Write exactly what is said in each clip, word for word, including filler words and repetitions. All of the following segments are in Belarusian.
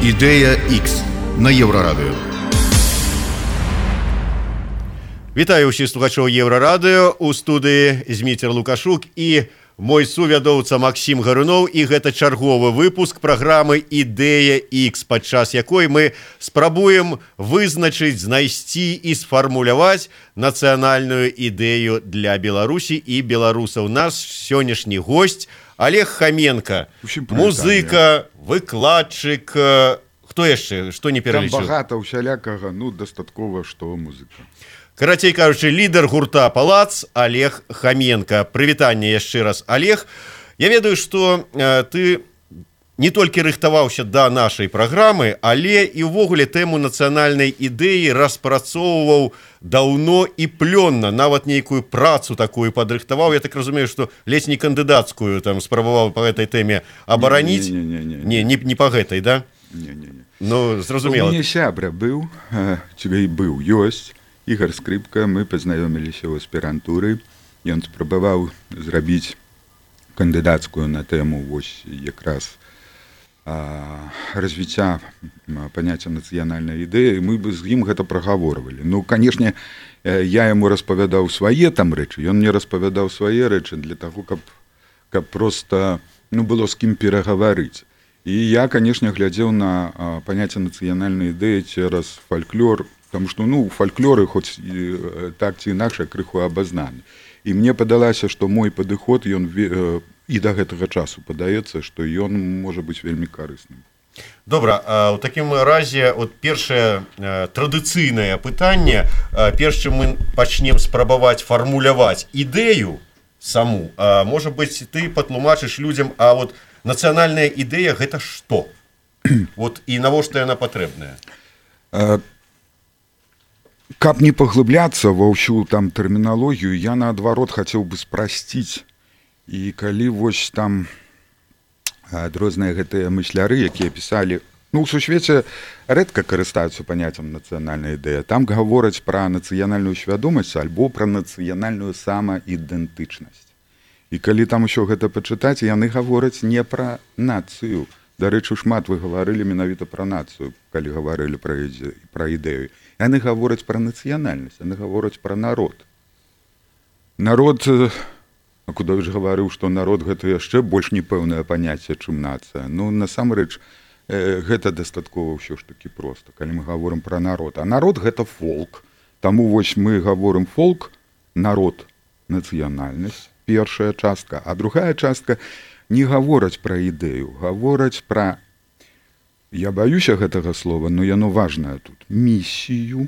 Ідэя Х на Еўрарадыё. Вітаю ўсіх слухачоў Еўрарадыё. У студыі Зміцер Лукашук і мой сувядоўца Максім Гарунов. І гэта чарговы выпуск праграмы «Ідэя Х», падчас якой мы спрабуем вызначыць, знайсці і сфармуляваць нацыянальную ідэю для Беларусі і беларусаў. Наш сённяшні госць Олег Хоменко, музыка, выкладчык, хто яшчэ, што не пералічыў? Там багата ўсялякага, ну, дастаткова, што музыка. Карацей кажучы, лідар гурта «Палац» Олег Хоменко. Прывітанне яшчэ раз, Олег. Я ведаю, што э, ты не толькі рыхтаваўся да нашай праграмы, але і ўвогуле тэму нацыянальнай ідэі распрацоўваў даўно і плённа, нават нейкую працу такую падрыхтаваў. Я так разумею, што ледзь не кандыдацкую там спрабаваў па гэтай тэме абараніць. Не, не, не, не, не, не, не па гэтай, да? Не, не, не. Ну, зразумела. У мяне сябра быў, ці быў, ёсць, Ігор Скрыпка, мы пазнаёміліся ў аспірантуры. Ён спрабаваў зрабіць кандыдацкую на тэму вось якраз а, развіцця паняцця нацыянальнай ідэі. Мы бы з ім гэта прагаворвалі. Ну, канешне, я яму распавядаў свае там рэчы, ён мне распавядаў свае рэчы для таго, каб, каб проста ну, было з кім перагаварыць. І я, канешне, глядзеў на а, паняцце нацыянальнай ідэі цераз фальклор, потому што ну, фальклоры хоць і, так ці інакш крыху абазнаны. І мне падалася, што мой падыход ён э, і да гэтага часу падаецца, што ён можа быць вельмі карысным. Добра, у такім разе от першае традыцыйнае пытанне, перш чым мы пачнем спрабаваць фармуляваць ідэю саму, можа быць, ты патлумачыш людзям, а вот нацыянальная ідэя гэта што? Вот і навошта яна патрэбная? Каб не паглыбляцца ва ўсю там тэрміналогію, я наадварот хацеў бы спрасціць. І калі вось там адрозныя гэтыя мысляры, якія пісалі, ну, у сусвеце рэдка карыстаюцца паняццем нацыянальная ідэя. Там гавораць пра нацыянальную свядомасць альбо пра нацыянальную самаідэнтычнасць. І калі там усё гэта пачытаць, яны гавораць не пра нацыю. Дарэчы, шмат вы гаварылі менавіта пра нацыю, калі гаварылі пра, іде, пра ідэю. Яны гавораць пра нацыянальнасць, яны гавораць пра народ. Народ, Акудовіч гаварыў, што народ гэта яшчэ больш непэўнае паняцце, чым нацыя. Ну, насамрэч, гэта дастаткова ўсё ж такі проста, калі мы гаворым пра народ. А народ гэта фолк. Таму вось мы гаворым фолк, народ, нацыянальнасць, першая частка, а другая частка не гавораць пра ідэю, гавораць пра, я баюся гэтага слова, но яно важнае тут, місію,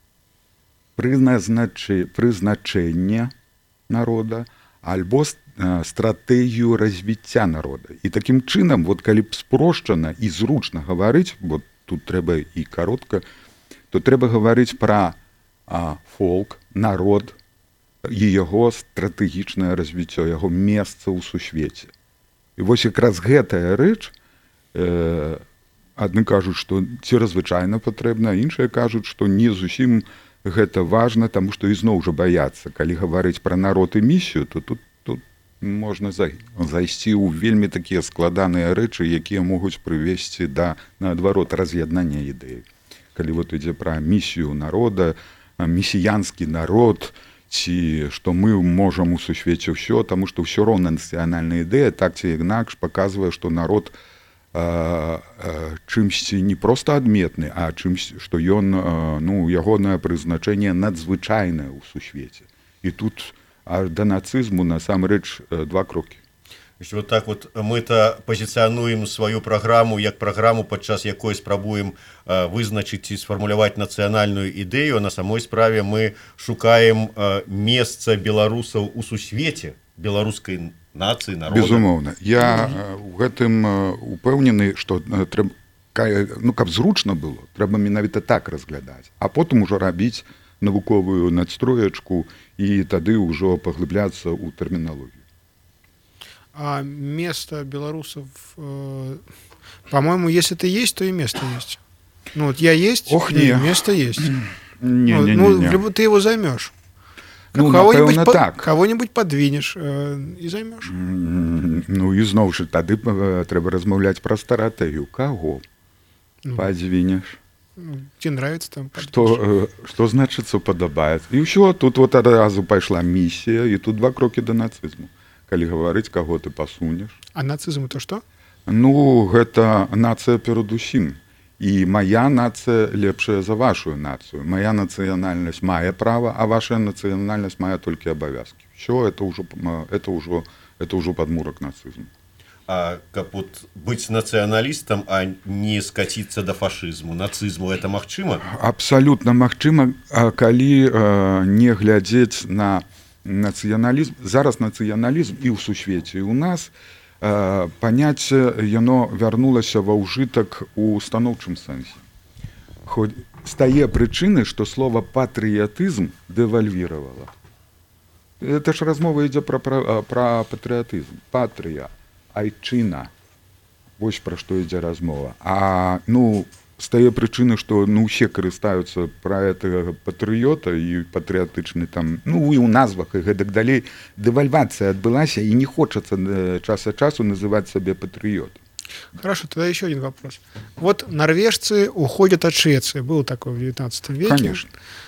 прызначэнне, прызначэнне народа, альбо стратэгію развіцця народа. І такім чынам, вот калі б спрошчана і зручна гаварыць, бо тут трэба і каротка, то трэба гаварыць пра а, фолк, народ і яго стратэгічнае развіццё, яго месца ў сусвеце. І вось якраз гэтая рэч, э, адны кажуць, што церазвычайна патрэбна, іншыя кажуць, што не зусім гэта важна, таму што ізноў жа баяцца. Калі гаварыць пра народ і місію, то тут, тут можна зайсці ў вельмі такія складаныя рэчы, якія могуць прывесці да, наадварот, раз'яднання ідэі. Калі вот ідзе пра місію народа, місіянскі народ, ці што мы можам у сусвеце ўсё, таму што ўсё роўна нацыянальная ідэя, так ці інакш паказвае, што народ а, а, чымсьці не проста адметны, а чымсь, што ён, а, ну, ягонае прызначэнне надзвычайнае ў сусвеце. І тут аж да нацызму насамрэч два крокі. Вот так вот мы-то пазіцыянуем сваю праграму як праграму, падчас якой спрабуем э, вызначыць і сфармуляваць нацыянальную ідэю, а на самой справе мы шукаем э, месца беларусаў у сусвеце, беларускай нацыі, народа. Безумоўна. Я ў гэтым упэўнены, што трэба, ну, каб зручна было, трэба менавіта так разглядаць, а потым ужо рабіць навуковую надстроечку і тады ўжо паглыбляцца ў тэрміналогію. А место белорусов, э, по-моему, если ты есть, то и место есть. Ну вот я есть, Ох, и не. место есть. Не, ну, не, не, ну, не. Ты его займешь. Ну, кого-нибудь, напэўна, по, так. кого-нибудь подвинешь э, и займешь. Ну і зноў жа тады трэба размаўляць пра стратэгію. Каго? Ну, Падзвінеш. ну, тебе нравится там. Што, э, што значыцца падабаецца. І ўсё, тут вот адразу пайшла місія, і тут два крокі да нацызму. Калі гаварыць, каго ты пасунеш. А нацизм это что? Ну, гэта нацыя перадусім. І моя нацыя лепшая за вашу нацыю. Моя нацыянальнасць мае права, а ваша нацыянальнасць мае толькі абавязкі. Все, это ўжо, это ўжо, это ўжо падмурак нацызму. А каб вот быць нацыяналістам, а не скаціцца да фашызму, нацызму, это магчыма? Абсалютна магчыма, калі э, не глядзець на нацыяналізм. Зараз нацыяналізм і ў сусвеце, і ў нас э, паняцце яно вярнулася ва ўжытак у станоўчым сэнсе. Хоць з тае прычыны, што слова патрыятызм дэвальвіравала. Это ж размова ідзе пра, пра, пра патрыятызм. Патрыя, айчына. Вось пра што ідзе размова. А ну, з тае прычыны, што ну, усе карыстаюцца пра гэтага патрыёта і патрыятычны там, ну і ў назвах і гэтак далей. Дэвальвацыя адбылася, і не хочацца час ад часу называць сабе патрыётам. Хорошо, тогда еще один вопрос. Вот норвежцы уходят от Швеции. Было такое в девятнадцатом веке. Конечно.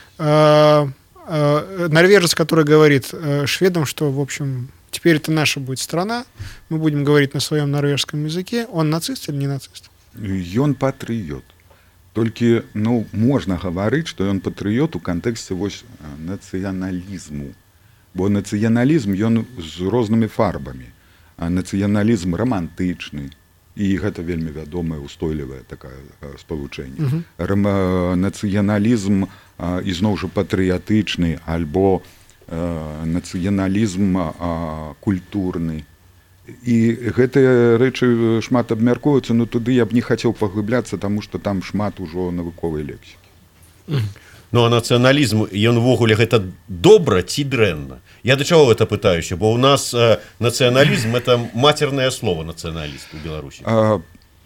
А, а, норвежец, который говорит а, шведам, что, в общем, теперь это наша будет страна, мы будем говорить на своем норвежском языке, он нацист или не нацист? Ён патрыёт. Толькі, ну, можна гаварыць, што ён патрыёт у кантэксце вось нацыяналізму. Бо нацыяналізм, ён з рознымі фарбамі. А нацыяналізм рамантычны, і гэта вельмі вядомае, устойлівае такае спалучэнне. Uh-huh. Нацыяналізм ізноў жа патрыятычны, альбо э, нацыяналізм э, культурны. І гэтыя рэчы шмат абмяркоўваюцца, но туды я б не хацеў паглыбляцца, таму што там шмат ужо навуковай лексікі. Uh-huh. Ну, а нацыяналізм, ён увогуле гэта добра ці дрэнна? Я да чаго гэта пытаюся, бо ў нас э, нацыяналізм это матернае слово нацыяналіст у Беларусі. А,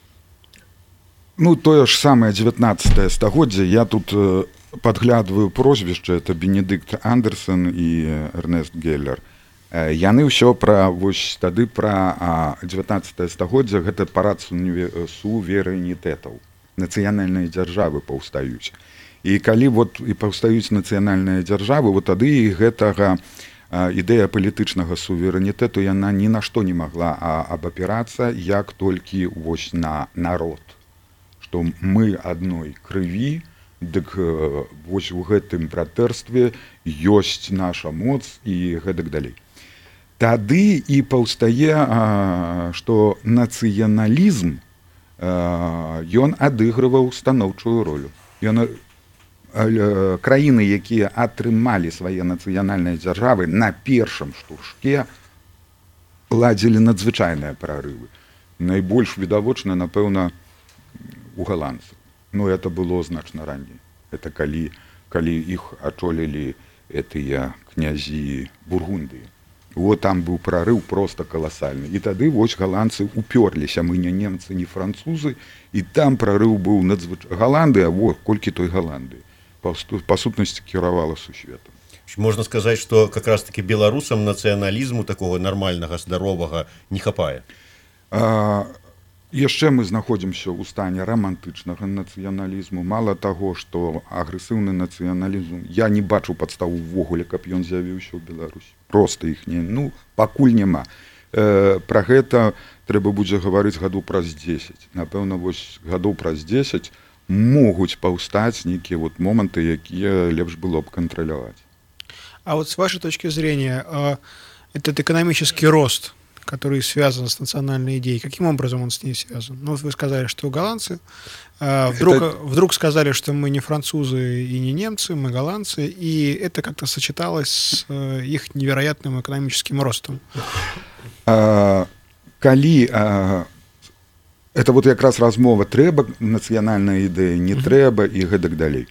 ну, тое ж самае дзевятнаццатае стагоддзе. Я тут э, падглядваю прозвішча, это Бенедикт Андерсон і Эрнест Геллер. Э, яны ўсё пра, вось тады пра дзевятнаццатае стагоддзе, гэта парад суверэнітэтаў. Нацыянальныя дзяржавы паўстаюць. І калі вот і паўстаюць нацыянальныя дзяржавы, вот тады і гэтага а, ідэя палітычнага суверэнітэту яна ні на што не магла а, абапірацца, як толькі вось на народ. Што мы адной крыві, дык вось у гэтым братэрстве ёсць наша моц і гэтак далей. Тады і паўстае, а, што нацыяналізм а, ён адыгрываў станоўчую ролю. Ён краіны, якія атрымалі свае нацыянальныя дзяржавы, на першым штуршке ладзілі надзвычайныя прарывы. Найбольш відавочна, напэўна, у галандцаў. Ну, это было значна раней. Это калі, калі іх ачолілі гэтыя князі Бургундыі. Вот там быў прарыў просто каласальны. І тады вось галандцы упёрліся, мы не немцы, не французы, і там прарыў быў надзвычайны. Галандыя, вот, колькі той Галандыі. Па сутнасці кіравала сусветам. Можна сказаць, што как раз-таки беларусам нацыяналізму такого нормальнага, здаровага не хапае. А, яшчэ мы знаходзімся ў стане рамантычнага нацыяналізму. Мала таго, што агрэсіўны нацыяналізм, я не бачу падстаў увогуле, каб ён з'явіўся ў Беларусі. Проста іх не, ну, пакуль няма. Э, пра гэта трэба будзе гаварыць гадоў праз дзесяць. Напэўна, вось гадоў праз дзесяць могуць паўстаць нейкія вот моманты, якія лепш было б кантраляваць. А вот с вашей точки зрения, этот экономический рост, который связан с национальной идеей, каким образом он с ней связан? Ну, вы сказали, что голландцы, вдруг, это... вдруг сказали, что мы не французы и не немцы, мы голландцы, и это как-то сочеталось с их невероятным экономическим ростом. А, калі... А... Это вот якраз размова, трэба нацыянальная ідэя, не трэба і гэтак далей.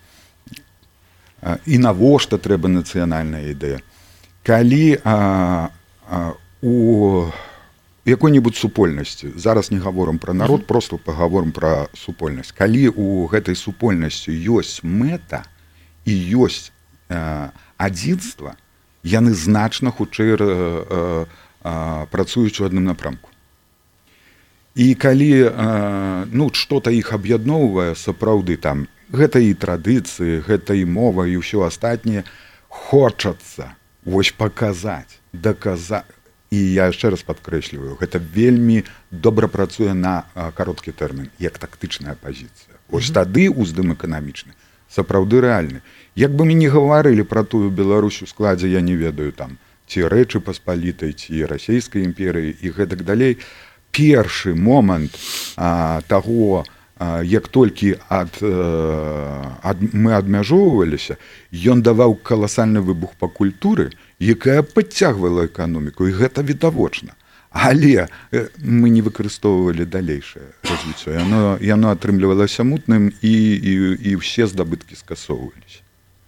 І навошта трэба нацыянальная ідэя. Калі а, а, у якой-небудзь супольнасці, зараз не гаворым пра народ, просто пагаворым пра супольнасць. Калі у гэтай супольнасці ёсць мэта і ёсць а, адзінства, яны значна хутчэй а, а, працуюць у адным напрамку. І калі ну что-то іх аб'ядноўвае сапраўды там гэта і традыцыі, гэта і мова і ўсё астатняе хочацца вось паказаць, даказаць. І я яшчэ раз падкрэсліваю, гэта вельмі добра працуе на кароткі тэрмін, як тактычная пазіцыя. Вось тады ўздым эканамічны сапраўды рэальны. Як бы мы не гаварылі пра тую Беларусь у складзе, я не ведаю там, ці Рэчы Паспалітай, ці расійскай імперыі і гэтак далей, першы момант а, таго, а, як толькі ад, ад, мы адмяжоўваліся, ён даваў каласальны выбух па культуры, якая падцягвала эканоміку, і гэта відавочна. Але мы не выкарыстоўвалі далейшае развіццё. Яно, яно атрымлівалася мутным, і, і, і все здабыткі скасоўваліся.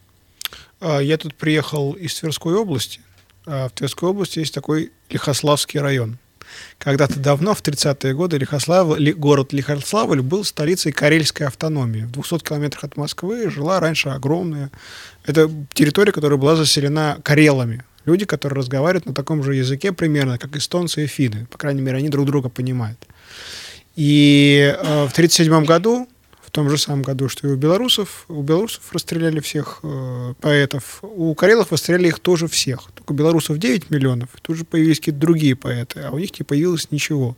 Я тут приехал из Тверской области. В Тверской области есть такой Лихославский район. Когда-то давно, в тридцатые годы, Лихослав, город Лихославль был столицей Карельской автономии. В двухстах километрах от Москвы жила раньше огромная... Это территория, которая была заселена карелами. Люди, которые разговаривают на таком же языке примерно, как эстонцы и финны. По крайней мере, они друг друга понимают. И э, в тридцать седьмом году, в том же самом году, что и у белорусов, у белорусов расстреляли всех э, поэтов, у карелов расстреляли их тоже всех. Только у белорусов девять миллионов, тут же появились какие-то другие поэты, а у них не появилось ничего.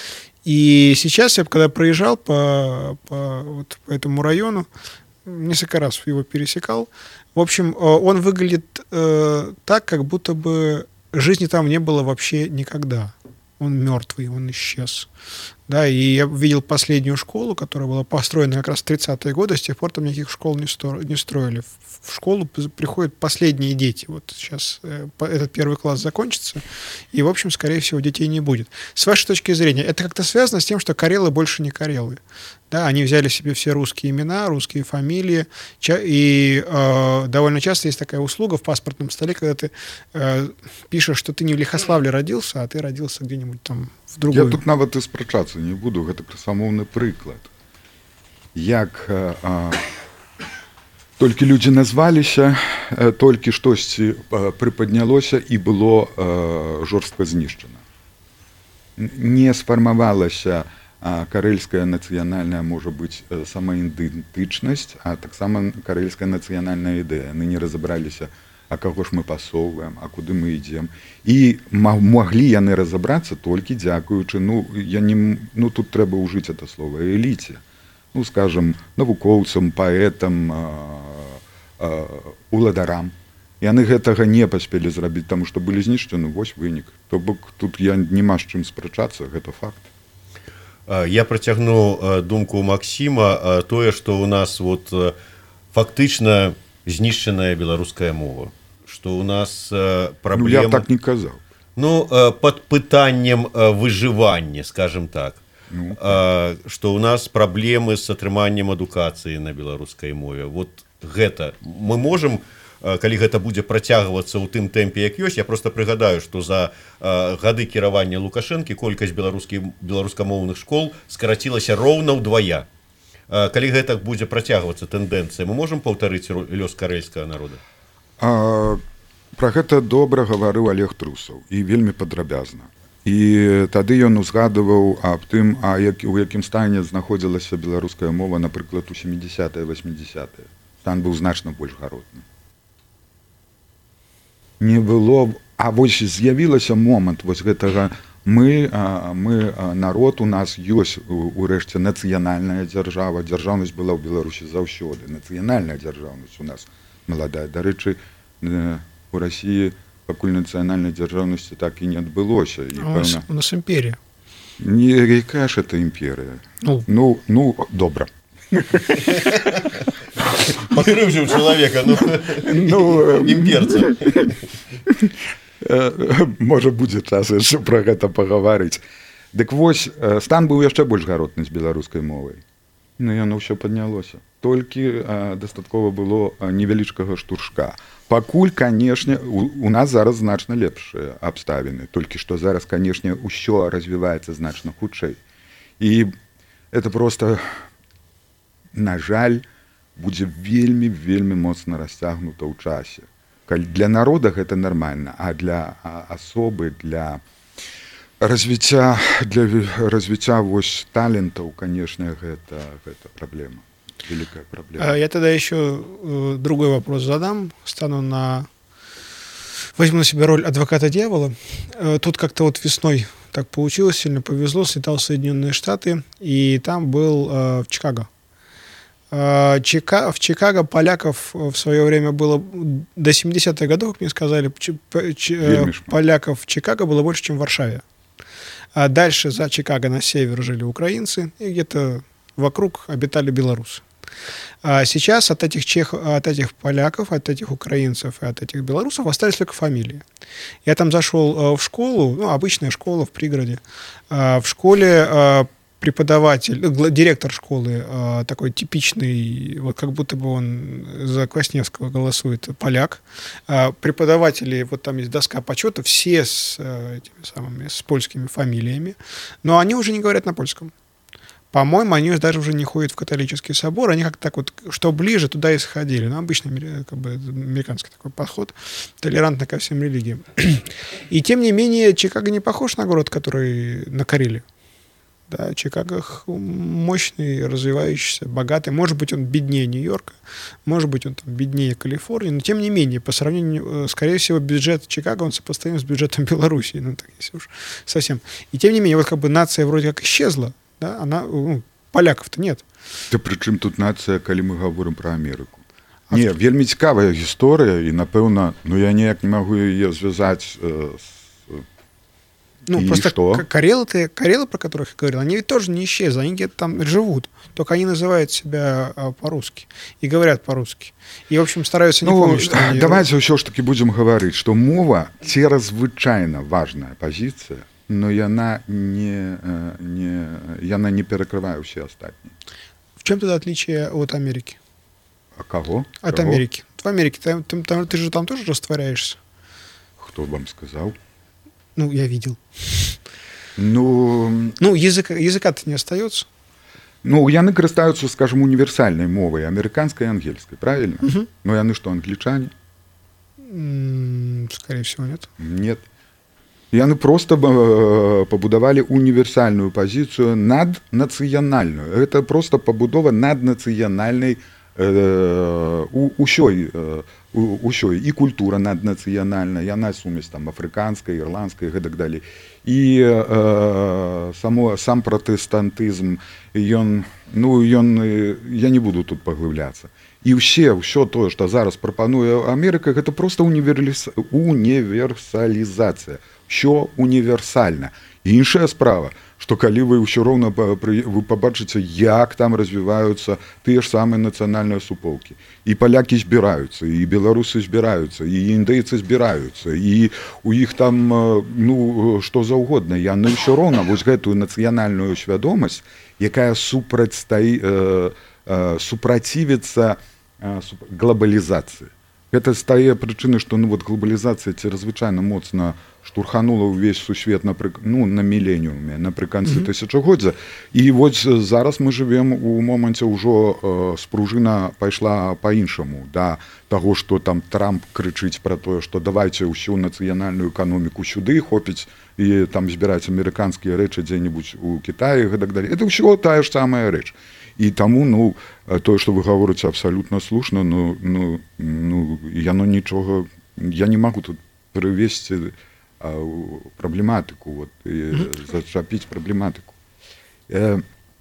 И сейчас я, когда проезжал по, по, вот, по этому району, несколько раз его пересекал, в общем, он выглядит э, так, как будто бы жизни там не было вообще никогда. Он мертвый, он исчез. Да, и я видел последнюю школу, которая была построена как раз в тридцатые годы, с тех пор там никаких школ не, стро... не строили. В школу приходят последние дети. Вот сейчас э, этот первый класс закончится, и, в общем, скорее всего, детей не будет. С вашей точки зрения, это как-то связано с тем, что карелы больше не карелы? Да, они взяли себе все русские имена, русские фамилии, и э, довольно часто есть такая услуга в паспортном столе, когда ты э, пишешь, что ты не в Лихославле родился, а ты родился где-нибудь там в другой. Я тут нават і спрачацца не буду, гэта красамоўны прыклад. Як а, а, толькі людзі назваліся, а, толькі штосьці а, прыпаднялося і было а, жорстка знішчана. Не сфармавалася а, карэльская нацыянальная, можа быць, самаідэнтычнасць, а таксама карэльская нацыянальная ідэя. Яны не разабраліся, а каго ж мы пасоўваем, а куды мы ідзем. І маглі яны разабрацца толькі дзякуючы, ну, я не, ну тут трэба ўжыць это слово, эліце. Ну, скажем, навукоўцам, паэтам, а, а, уладарам. Яны гэтага не паспелі зрабіць, таму што былі знішчаны, вось вынік. То бок тут я нема з чым спрачацца, гэта факт. Я працягну думку Максіма, тое, што у нас вот фактычна знішчаная беларуская мова, што у нас праблема... Ну, я так не казаў. Ну, пад пытаннем выжывання, скажем так, ну, што у нас праблемы з атрыманнем адукацыі на беларускай мове. Вот гэта мы можам, калі гэта будзе працягвацца ў тым тэмпе, як ёсць, я просто прыгадаю, што за гады кіравання Лукашэнкі колькасць беларускамоўных школ скарацілася роўна ўдвая. Калі гэта будзе працягвацца тэндэнцыя, мы можам паўтарыць лёс карэльскага народа? А, пра гэта добра гаварыў Олег Трусаў і вельмі падрабязна. І тады ён узгадываў аб тым, а як, у якім стане знаходзілася беларуская мова, напрыклад, у сямідзясятыя, васьмідзясятыя. Стан быў значна больш гаротны. Не было, а вось з'явілася момант вось гэтага. Мы, мы, народ, у нас ёсць урэшце нацыянальная дзяржава. Дзяржаўнасць была ў Беларусі заўсёды. Нацыянальная дзяржаўнасць у нас маладая. Дарэчы, у Расіі пакуль нацыянальнай дзяржаўнасці так і не адбылося. І, у, пэўна... у нас імперія. Не, якая ж это імперія? Ну, ну, ну добра. Пакрыўдзіў чалавека, ну, ну імперца. Можа, будзе час яшчэ пра гэта пагаварыць. Дык вось, стан быў яшчэ больш гаротны з беларускай мовай. Ну, яно ўсё паднялося. Толькі а, дастаткова было невялічкага штуршка. Пакуль, канешне, у, у нас зараз значна лепшыя абставіны. Толькі што зараз, канешне, ўсё развіваецца значна хутчэй. І это просто, на жаль, будзе вельмі-вельмі моцна расцягнута ў часе. Для народа гэта нармальна, а для асобы, для развіцця для развіцця вось талентаў, конечно, гэта гэта праблема, великая проблема. Я тогда еще другой вопрос задам, стану на возьму на себя роль адвоката дьявола. Тут как-то вот весной так получилось, сильно повезло, слетал в Соединенные Штаты, и там был э, в Чикаго. Э, Чика, в Чикаго поляков в свое время было до семидесятых годов, как мне сказали, ч, ч, э, поляков в Чикаго было больше, чем в Варшаве. А дальше за Чикаго на север жили украинцы, и где-то вокруг обитали белорусы. А сейчас от этих, чех, от этих поляков, от этих украинцев и от этих белорусов остались только фамилии. Я там зашел в школу, ну, обычная школа в пригороде. В школе преподаватель, директор школы такой типичный, вот как будто бы он за Квасневского голосует, поляк. Преподаватели, вот там есть доска почета, все с этими самыми, с польскими фамилиями, но они уже не говорят на польском. По-моему, они даже уже не ходят в католический собор, они как-то так вот, что ближе, туда и сходили. Ну, обычный как бы, американский такой подход, толерантный ко всем религиям. И тем не менее, Чикаго не похож на город, который на Карелии. Да, Чикаго мощный, развивающийся, богатый. Может быть, он беднее Нью-Йорка, может быть, он там беднее Калифорнии, но тем не менее, по сравнению, скорее всего, бюджет Чикаго, он сопоставим с бюджетом Белоруссии, ну, так если уж совсем. И тем не менее, вот как бы нация вроде как исчезла, да, она, ну, поляков-то нет. Да при чым тут нацыя, калі мы гаворым пра Амерыку? А не, вельмі цікавая гісторыя, і, напэўна, ну, я ніяк не магу яе звязаць э, с... Ну, и просто что? Карелы, Карелы, про которых я говорил, они ведь тоже не исчезли, они где-то там живут, только они называют себя а, по-русски и говорят по-русски. И, в общем, стараются не ну, помнить, что они... Давайте ўсё ж таки будем говорить, что мова – чрезвычайно важная позиция, но яна не, не, яна не перекрывае ўсе астатнія. В чем тогда отличие от Америки? А кого? От кого? Америки. В Америке ты, ты, ты, ты же там тоже растворяешься. Кто вам сказал? Ну, я видел. Ну, ну языка, языка-то не остается. Ну, яны карыстаюцца, скажем, универсальной мовой, американской и ангельской, правильно? Угу. Но яны что, англичане? М-м, скорее всего, нет. Нет. Яны просто э, побудовали универсальную позицию наднацыянальную. Это просто побудова наднацыянальной э, у, усёй, э, у, усёй. И культура наднацыянальная, яна сумесь там афрыканская, ирландская и так далее. И э, само, сам протестантизм, ён, ну, ён, я не буду тут поглыбляться. И все, все то, что зараз прапануе Америка, это просто универс... универсализация. Все универсальна. Іншая справа, што калі вы ўсё роўна вы пабачыце, як там развіваюцца тыя ж самыя нацыянальныя суполкі. І палякі збіраюцца, і беларусы збіраюцца, і індейцы збіраюцца, і у іх там, ну, што заўгодна. Яны ўсё роўна вось гэтую нацыянальную свядомасць, якая супрацьстаі, э, э, супрацівіцца э, глобалізацыі. Гэта з тае прычыны, што ну, вот, глобалізацыя чрезвычайна моцна штурханула ўвесь сусвет ну, на міленіуме, напрыканцы mm-hmm. тысячагоддзя. І вось зараз мы жывем у моманце ўжо э, спружына пайшла па-іншаму, да таго, што там Трамп крычыць пра тое, што давайце ўсю нацыянальную эканоміку сюды, хопіць і там збіраць амерыканскія рэчы дзе-небудзь у Кітаі і так далее. Это ўсё тая ж самая рэч. І таму, ну, тое, што вы гаворыце абсалютна слушна, ну, ну, ну, яно нічога, я не магу тут прывесці а, праблематыку, вот, mm-hmm. зачапіць праблематыку. Э,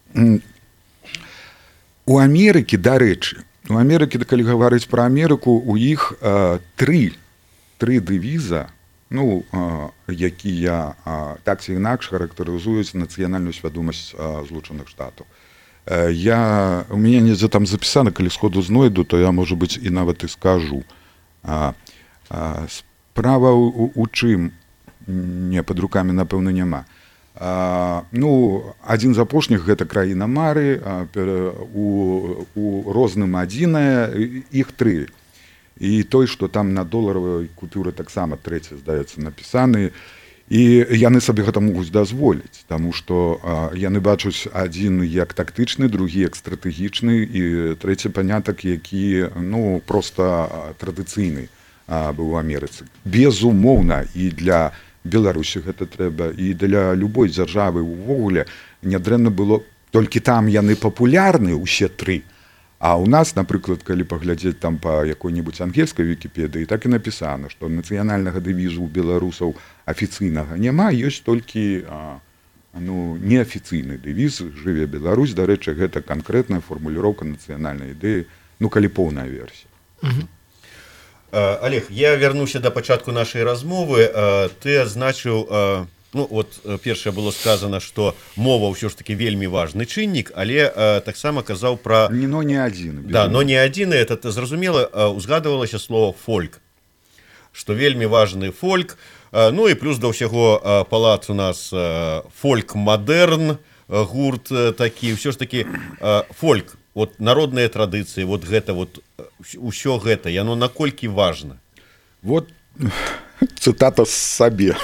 у Амерыкі, дарэчы, у Амерыкі, калі гаварыць пра Амерыку, у іх а, тры, тры дэвіза, ну, а, якія а, так ці інакш характарызуюць нацыянальную свядомасць а, Злучаных Штатаў. Я, у меня недзе там запісана, калі сходу знойду, то я, можа быць, і нават і скажу. А, а, справа у, у чым? Не, пад рукамі, напэўна, няма. А, ну, адзін з апошніх гэта краіна Мары, а, у, у розным адзінае, іх тры. І той, што там на доларавай купюры таксама трэці, здаецца, напісаны. І яны сабе гэта могуць дазволіць, таму што а, яны бачуць адзін як тактычны, другі як стратэгічны і трэці панятак, які ну, проста традыцыйны а, быў у Амерыцы. Безумоўна, і для Беларусі гэта трэба, і для любой дзяржавы ўвогуле нядрэнна было, толькі там яны папулярны ўсе тры. А ў нас, напрыклад, калі паглядзець там па якой-небудзь ангельскай вікіпедыі, так і напісана, што нацыянальнага дэвізу ў беларусаў афіцыйнага няма, ёсць толькі а, ну, неафіцыйны дэвіз «Жыве Беларусь». Дарэчы, гэта канкрэтная фармуліроўка нацыянальнай ідэі, ну, калі поўная версія. Угу. Олег, я вернуся до пачатку нашай размовы. Ты азначыў, ну вот першае было сказано, што мова ўсё ж таки вельмі важны чыннік, але таксама казаў пра... Не, но не адзін. Да, но не адзін, это зразумела, узгадывалася слово фольк, што вельмі важны фольк. Ну і плюс да ўсяго палац у нас фольк-мадэрн, гурт такі, ўсё ж таки фольк. Вот народныя традыцыі, вот гэта вот усё гэта, яно наколькі важна? Вот цытата з сабе.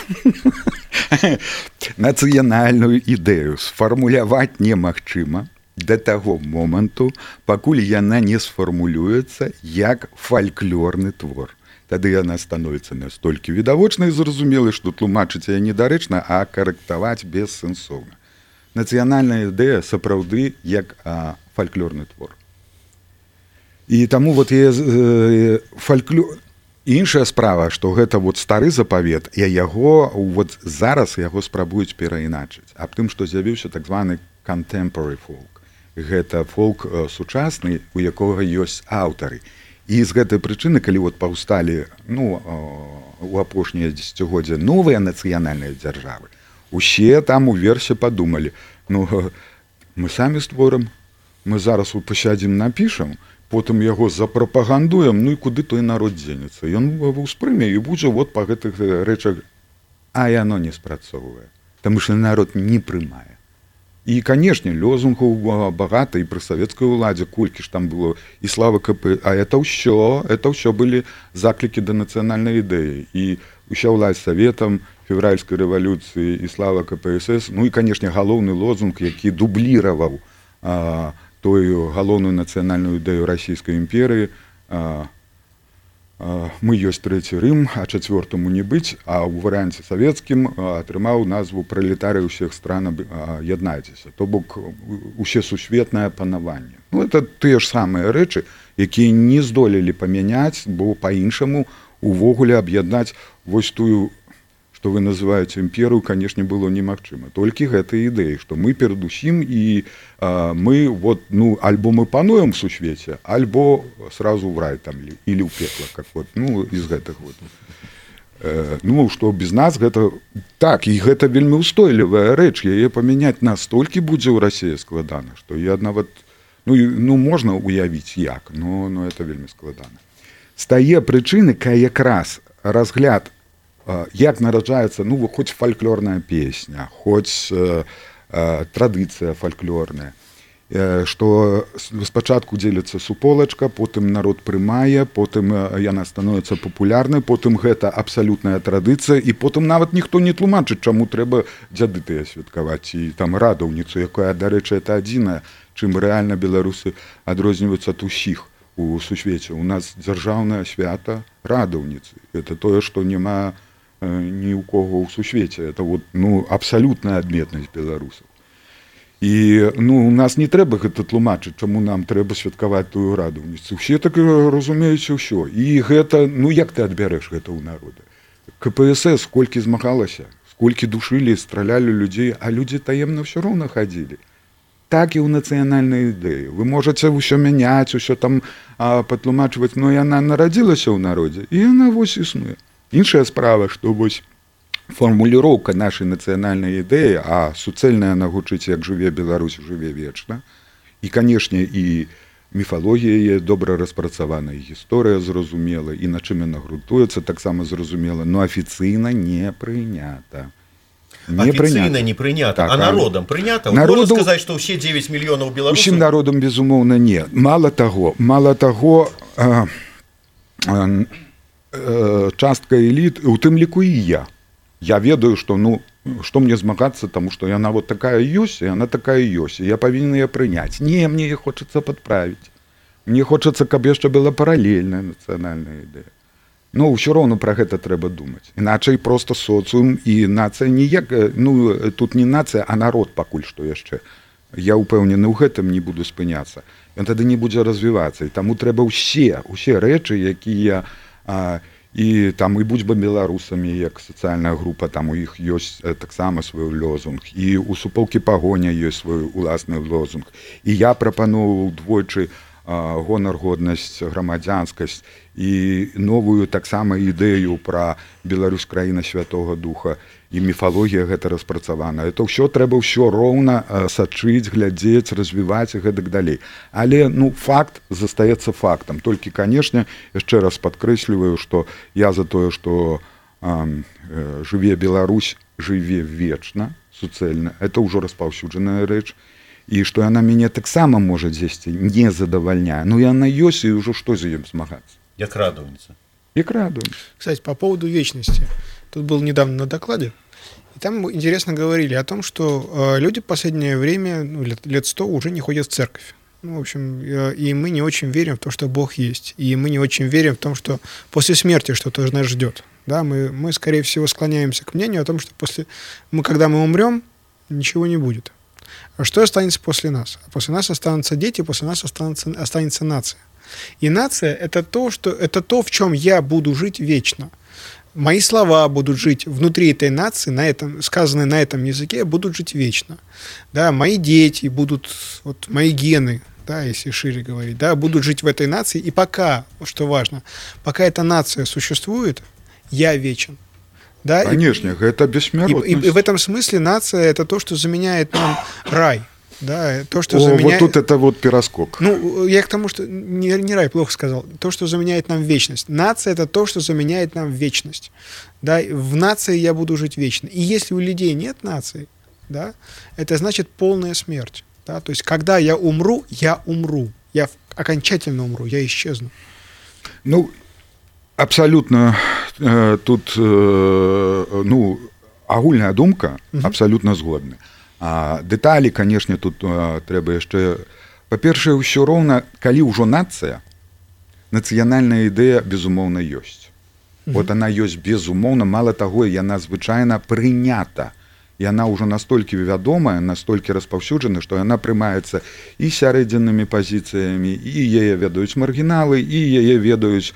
Нацыянальную ідэю сфармуляваць немагчыма да таго моманту, пакуль яна не сфармулюецца як фальклорны твор. Тады яна становіцца настолькі відавочнай і зразумелай, што тлумачыць яе недарэчна, а карэктаваць бессэнсоўна. Нацыянальная ідэя сапраўды як а, фальклорны твор. І таму вот я, э, фальклор... іншая справа, што гэта вот стары запавет, і яго вот зараз яго спрабуюць перайначыць. Аб тым, што з'явіўся так званы contemporary folk. Гэта фолк э, сучасны, у якога ёсць аўтары. І з гэтай прычыны, калі вот паўсталі ну, э, у апошнія дзесяцігоддзя новыя нацыянальныя дзяржавы, усе там уверсе падумалі, ну, мы самі створым, мы зараз пасядзім, напішам, потым яго запрапагандуем, ну і куды той народ дзенецца. Ён ўспрыме і будзе вот па гэтых рэчах, а яно не спрацоўвае, таму што народ не прымае. І, канешне, лозунгаў багата і пры савецкай уладзе, колькі ж там было, і слава КП, а это ўсё, это ўсё былі заклікі да нацыянальнай ідэі. І ўся ўласць саветам, февральскай рэвалюцыі і слава КПСС, ну і, канешне, галоўны лозунг, які дубліраваў а, тую галоўную нацыянальную ідэю расійскай імперыі, а, а, мы ёсць трэці Рым, а чацвёртаму не быць, а ў варыянце савецкім атрымаў назву пралетарый усіх стран яднайцеся, то бок усе сусветнае панаванне. Ну, это тыя ж самыя рэчы, якія не здолелі памяняць, бо па-іншаму увогуле аб'яднаць вось тую, што вы называеце імперыю, канешне, было немагчыма. Толькі гэтай ідэі, што мы перадусім і а, мы вот, ну, альбо мы пануем в сусвеце, альбо сразу в рай там, или ў пекла, как вот, ну, из гэтых вот. Э, ну, што без нас гэта... Так, і гэта вельмі ўстойлівая рэч, яе памяняць настолькі будзе ў Расіі складана, што я нават, ну, ну, можна уявіць як, но, но это вельмі складана. З тае прычыны, кая якраз разгляд як нараджаецца, ну, хоць фальклорная песня, хоць э, э, традыцыя фальклорная, э, што спачатку дзеліцца суполачка, потым народ прымае, потым яна становіцца папулярнай, потым гэта абсалютная традыцыя, і потым нават ніхто не тлумачыць, чаму трэба дзяды тыя святкаваць, і там радаўніцу, якая, дарэчы, это адзінае, чым рэальна беларусы адрозніваюцца ад усіх у сусвеце. У нас дзяржаўнае свята радаўніцы. Это тое, што няма ні ў кого ў сусвеце. Это вот, ну, абсалютная адметнасць беларусаў. І, ну, у нас не трэба гэта тлумачыць, чаму нам трэба святкаваць тую радаўніцу. Усе так разумеюць ўсё. І гэта, ну, як ты адбярэш гэта ў народа? КПСС колькі змагалася, сколькі душылі, стралялі людзей, а людзі таемна ўсё роўна хадзілі. Так і ў нацыянальнай ідэі. Вы можаце ўсё мяняць, усё там а, патлумачваць, но яна нарадзілася ў народзе, і яна вось існуе. Іншая справа, што вось фармуліроўка нашай нацыянальнай ідэі, а суцэльная яна гучыць, як жыве Беларусь, жыве вечна. І, канешне, і міфалогія яе добра распрацавана, і гісторыя зразумела, і на чым яна грунтуецца, таксама зразумела, но афіцыйна не прынята. Не афіцыйна прынята. Не прынята, так, а народам прынята? Народу... Можна сказаць, што ўсе дзевяць мільёнаў беларусаў? Усім народам, безумоўна, не. Мала таго, мала таго, а, а, частка эліт, у тым ліку і я. Я ведаю, што, ну, што мне змагацца, таму што яна вот такая ёсць, і яна такая ёсць, і я павінен яе прыняць. Не, мне хочацца падправіць. Мне хочацца, каб яшчэ была паралельная нацыянальная ідэя. Ну ўсё роўно пра гэта трэба думаць. Іначай проста соцыум і нацыя ніяк, ну тут не нацыя, а народ пакуль што яшчэ. Я ўпэўнены ў гэтым не буду спыняцца. Ён тады не будзе развівацца. І таму трэба ўсе, усе рэчы, якія а, і там і будзь бы беларусамі, як сацыяльная група, там у іх ёсць таксама свой лозунг. І у супалкі пагоня ёсць свой уласны лозунг. І я прапаноўваў двойчы гонар, годнасць, грамадзянскасць і новую таксама ідэю пра Беларусь краіна святога духа і міфалогія гэта распрацавана. Это ўсё трэба ўсё роўна сачыць, глядзець, развіваць і гэтак далей. Але ну факт застаецца фактам. Толькі, канешне, яшчэ раз падкрэсліваю, што я за тое, што э, жыве Беларусь, жыве вечна, суцэльна. Это ўжо распаўсюджаная рэч. І што яна мяне таксама можа дзесьці не задавальняе. Ну яна ёсць, і ўжо што за ім змагацца? Як радуецца. Як радуемся. Кстати, по поводу вечности. Тут был недавно на докладе, и там интересно говорили о том, что э, люди в последнее время, ну, лет, лет сто, уже не ходят в церковь. Ну, в общем, э, и мы не очень верим в то, что Бог есть. И мы не очень верим в то, что после смерти что-то нас ждет. Да, мы, мы, скорее всего, склоняемся к мнению о том, что после, мы, когда мы умрем, ничего не будет. А что останется после нас? А после нас останутся дети, после нас останется, останется нация. И нация — это то, что, это то, в чем я буду жить вечно. Мои слова будут жить внутри этой нации, на этом, сказанные на этом языке, будут жить вечно. Да, мои дети будут, вот мои гены, да, если шире говорить, да, будут жить в этой нации. И пока, что важно, пока эта нация существует, я вечен. Да, конечно, и, это бессмертность. И, и, и в этом смысле нация — это то, что заменяет нам рай. Да, то, что О, заменяет... вот тут это вот пироскок. Ну, я к тому, что... Не, не рай, плохо сказал. То, что заменяет нам вечность. Нация — это то, что заменяет нам вечность. Да, в нации я буду жить вечно. И если у людей нет нации, да, это значит полная смерть. Да? То есть, когда я умру, я умру. Я окончательно умру, я исчезну. Ну, абсолютно э, тут, э, ну, агульная думка, угу. Абсолютно згодна. А дэталі, канешне, тут а, трэба яшчэ... Па-першае, ўсё роўна, калі ўжо нацыя, нацыянальная ідэя, безумоўна, ёсць. Mm-hmm. Вот она ёсць, безумоўна, мала таго, яна звычайна прынята. Яна ўжо настолькі вядомая, настолькі распаўсюджана, што яна прымаецца і сярэдзіннымі пазіцыямі, і яе ведаюць маргіналы, і яе ведаюць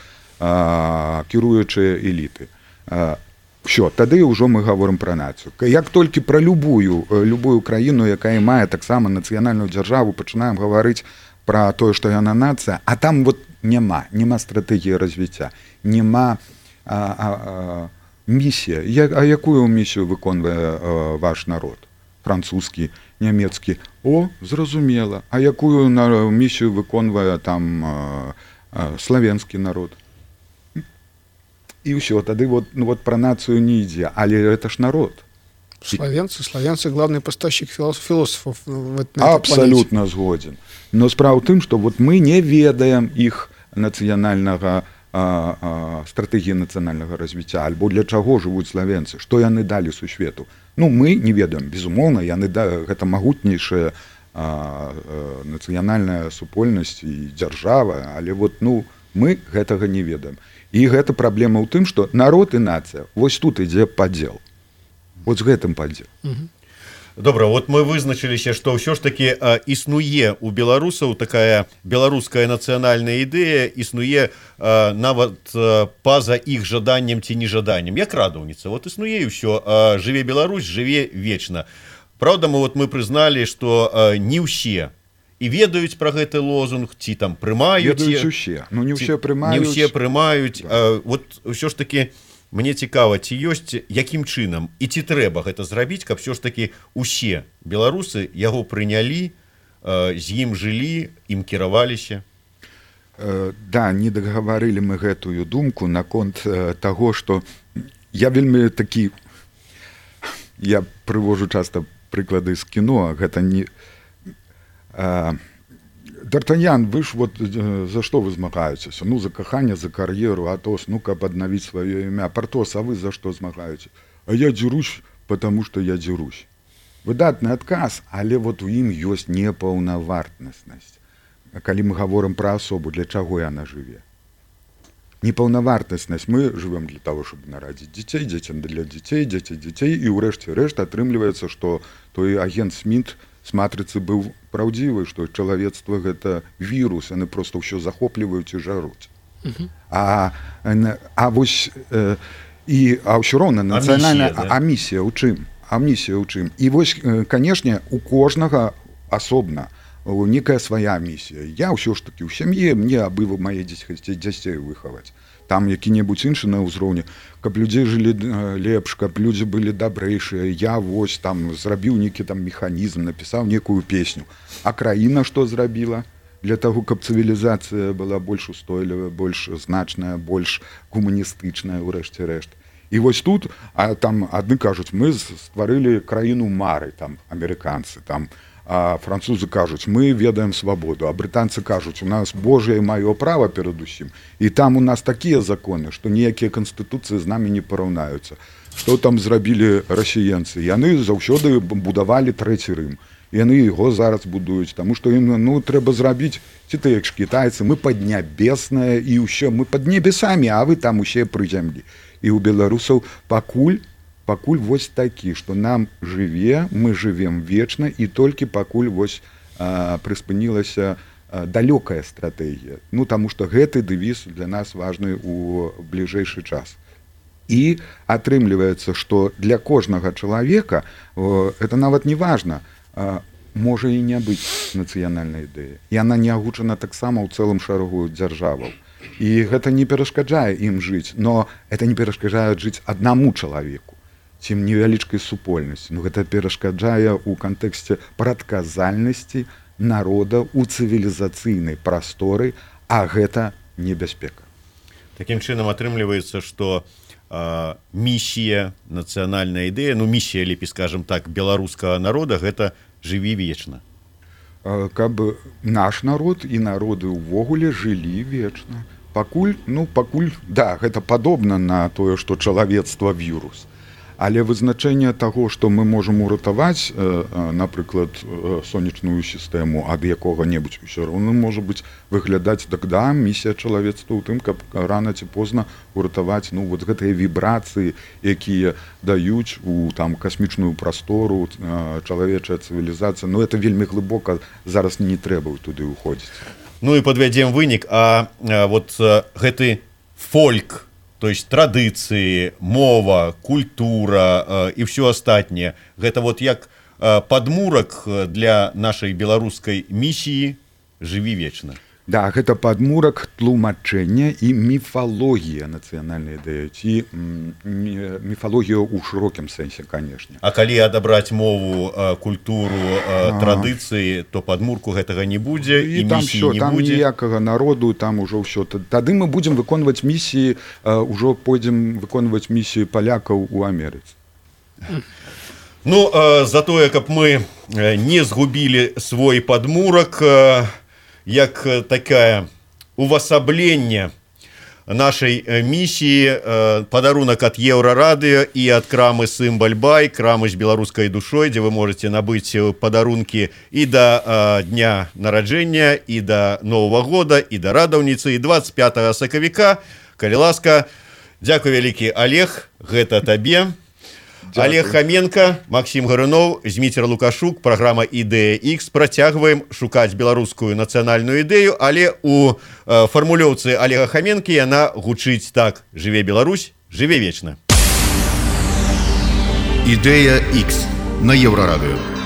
а, кіруючыя эліты. А, Все, тады ўжо мы гаворым пра нацыю. Як толькі пра любую, любую краіну, якая мае таксама нацыянальную дзяржаву, пачынаем гаварыць пра тое, што яна нацыя, а там вот няма, няма стратэгіі развіцця, няма а, а, а, місія. Я, а якую місію выконвае а, ваш народ? Французскі, нямецкі? О, зразумела. А якую на, місію выконвае там а, а, славенскі народ? І ўсё, тады вот, ну, вот пра нацыю не ідзе, але это ж народ. Славянцы, славянцы главный поставщик философов в этой Абсолютно згоден. Но справа ў тым, што вот мы не ведаем іх нацыянальнага а, а, стратэгіі нацыянальнага развіцця, альбо для чаго жывуць славянцы, што яны далі сусвету. Ну, мы не ведаем, безумоўна, яны да, гэта магутнейшая а, а, нацыянальная супольнасць і дзяржава, але вот, ну, мы гэтага не ведаем. І гэта праблема ў тым, што народ і нацыя, вось тут ідзе падзел. Вот з гэтым падзел. Добра, вот мы вызначыліся, што ўсё ж такі а, існуе у беларусаў такая беларуская нацыянальная ідэя, існуе а, нават а, па-за іх жаданнем ці нежаданнем. Як радаўніца, вот існуе і ўсё, а, жыве Беларусь, жыве вечна. Праўда, мы, вот, мы прызналі, што а, не ўсе і ведаюць пра гэты лозунг, ці там прымаюць. Ведаюць усе, ну не ўсе прымаюць. Не ўсе прымаюць. Да. А, вот ўсё ж такі мне цікава, ці ёсць, якім чынам і ці трэба гэта зрабіць, каб ўсё ж такі усе беларусы яго прынялі, а, з ім жылі, ім кіраваліся. Э, да, не дагаварылі мы гэтую думку наконт э, таго, што я вельмі такі, я прывожу часта прыклады з кіно, гэта не... А, Д'Артаньян, вы ж вот за што вы змагаецеся? Ну, за каханне, за кар'еру, Атос, ну, каб аднавіць сваё імя. Партос, а вы за што змагаеце? А я дзерусь, потому что я дзерусь. Выдатны адказ, але вот у ім ёсць непаўнавартаснасць. Калі мы гаворым пра асобу, для чаго яна жыве? непаўнавартаснасць. Мы жывем для того, чтобы нарадзіць дзяцей, дзеці для дзяцей, дзеці дзяцей, і ўрэшце рэшт атрымліваецца, што той агент Сміт з матрыцы быў правдзівы, што чалавецтва гэта вірус, яны проста ўсё захопліваюць і жаруць. Uh-huh. А, а вось э, і а ўсё роўна нацыянальная а, да? а місія ў чым? А місія ў чым? І вось, канешне, у кожнага асобна некая свая місія. Я ўсё ж такі ў сям'і, мне абы мае дзяцей выхаваць. Там які-небудзь іншы на ўзроўні, каб людзей жылі лепш, каб людзі былі дабрэйшыя. Я вось там зрабіў нейкі там механізм, напісаў некую песню. А краіна што зрабіла? Для таго, каб цывілізацыя была больш устойлівая, больш значная, больш гуманістычная, урэшце рэшт. І вось тут, а там адны кажуць, мы стварылі краіну мары, там амерыканцы, там а французы кажуць, мы ведаем свабоду, а брытанцы кажуць, у нас Божае маё права перадусім, і там у нас такія законы, што ніякія канстытуцыі з намі не параўнаюцца. Што там зрабілі расіянцы? Яны заўсёды будавалі трэці Рым. Яны яго зараз будуюць, таму што ім ну, трэба зрабіць, ці ты як кітайцы, мы паднябесныя і ўсё, мы пад небесамі, а вы там усе пры зямлі. І ў беларусаў пакуль пакуль вось такі, што нам жыве, мы жывем вечна, і толькі пакуль вось а, прыспынілася а, далёкая стратэгія. Ну, таму што гэты дэвіз для нас важны ў бліжэйшы час. І атрымліваецца, што для кожнага чалавека о, это нават не важна, а, можа і не быць нацыянальнай ідэі. Яна не агучана таксама ў цэлым шэрагу дзяржаваў. І гэта не перашкаджае ім жыць, но это не перашкаджае жыць аднаму чалавеку. Цім невялічкай супольнасці. Ну, гэта перашкаджае ў кантэксце прадказальнасці народа ў цывілізацыйнай прасторы, а гэта небяспека. Такім чынам атрымліваецца, што э, місія, нацыянальная ідэя, ну місія, лепей скажем так, беларускага народа, гэта жыві вечна. Каб наш народ і народы ўвогуле жылі вечна. Пакуль, ну, пакуль, да, гэта падобна на тое, што чалавецтва вірус. Але вызначэнне таго, што мы можам уратаваць, напрыклад, сонечную сістэму ад якога-небудзь усё роўна можа быць выглядаць, так да, місія чалавецтва ў тым, каб рана ці позна уратаваць, ну, вот гэтыя вібрацыі, якія даюць у там касмічную прастору, чалавечая цывілізацыя, ну, это вельмі глыбока, зараз не трэба туды ўходзіць. Ну і падвядзем вынік, а, а вот а, гэты фольк, то есть традыцыі, мова, культура э, і ўсё астатняе. Гэта вот як э, падмурак для нашай беларускай місіі «Жыві вечна». Да, гэта падмурак тлумачэння і міфалогія нацыянальнай ідэі, ці міфалогія ў шырокім сэнсе, канешне. А калі адабраць мову, культуру, традыцыі, то падмурку гэтага не будзе, і, і місіі не там будзе. Там ніякага народу, там ужо ўсё. Тады мы будзем выконваць місіі, ужо пойдзем выконваць місіі палякаў у Амерыцы. Ну, за тое, каб мы не згубілі свой падмурак, як такая увасабленне нашай місіі, падарунак ад Еўрарадыё і ад крамы «Сымбаль-бай», крамы з беларускай душой, дзе вы можаце набыць падарункі і да дня нараджэння, і да Новага года, і да радаўніцы, і дваццаць пятага сакавіка. Калі ласка, дзякуй вялікі, Олег, гэта табе. Дякую. Олег Хаменко, Максим Гаруноў, Зміцер Лукашук, праграма «Ідэя Ікс». Працягваем шукаць беларускую нацыянальную ідэю, але у э, фармулёўцы Олега Хаменкі яна гучыць так: «Жыве Беларусь, жыве вечна». «Ідэя Ікс» на Еўрарадыё.